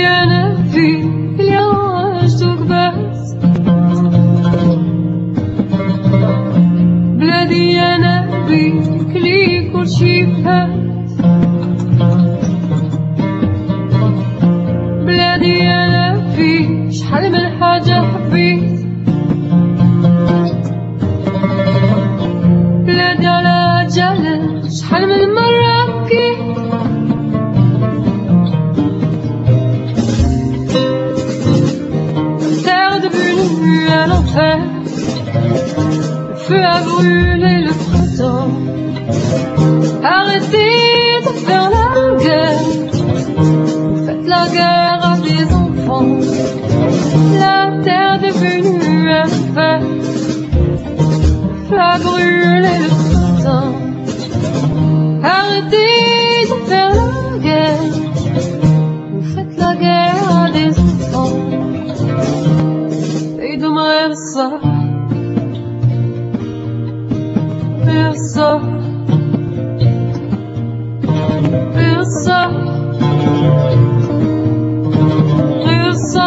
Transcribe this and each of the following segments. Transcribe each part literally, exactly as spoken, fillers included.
بلادي أنا فيك اليوم عشتك بس، بلادي أنا بيك لي كل شي فات، بلادي أنا فيك شحال من حاجة حبيت، بلادي على جالك شحال من مرة بكيت. Terre devenue un enfer, le feu a brûlé le printemps. Arrêtez de faire la guerre, faites la guerre à des enfants. La terre devenue un enfer, le feu a brûlé le printemps. Arrêtez de faire la guerre, faites la guerre à des enfants. Versa, versa, versa, versa.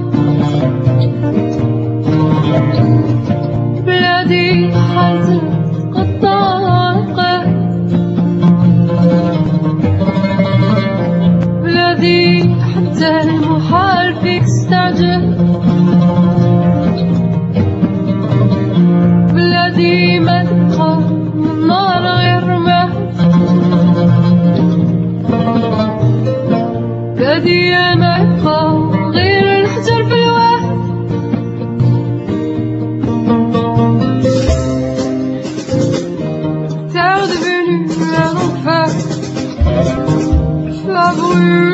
بلادي حزن قطع القلب، بلادي حتى المحال فيك استعجل، بلادي ما تبقى من نار غير مهد، بلادي ما يبقى غير الحجر في الوهد. Terre devenue un enfer, feu a brûlé